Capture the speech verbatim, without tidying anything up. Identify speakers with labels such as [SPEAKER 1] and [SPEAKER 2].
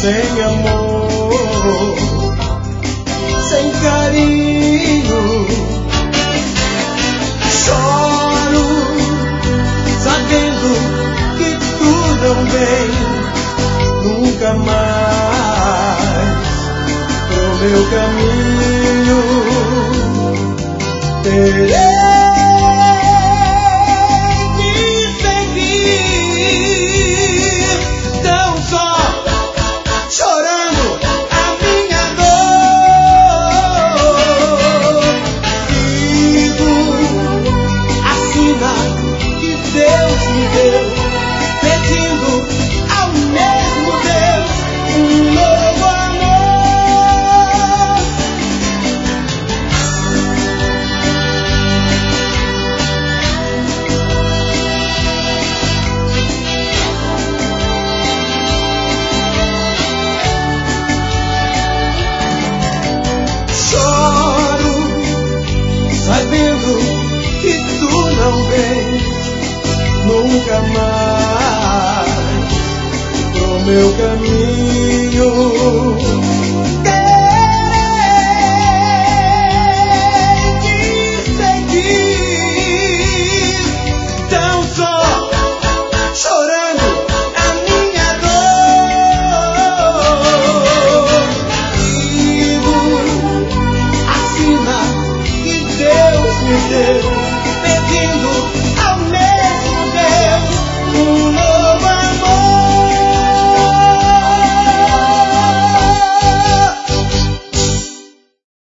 [SPEAKER 1] sem amor, sem carinho. Choro sabendo que tu não vem nunca mais pro meu caminho. Terei nunca mais pro meu caminho. Terei de seguir, tão só chorando a minha dor. Sigo a sina que Deus me deu, pedindo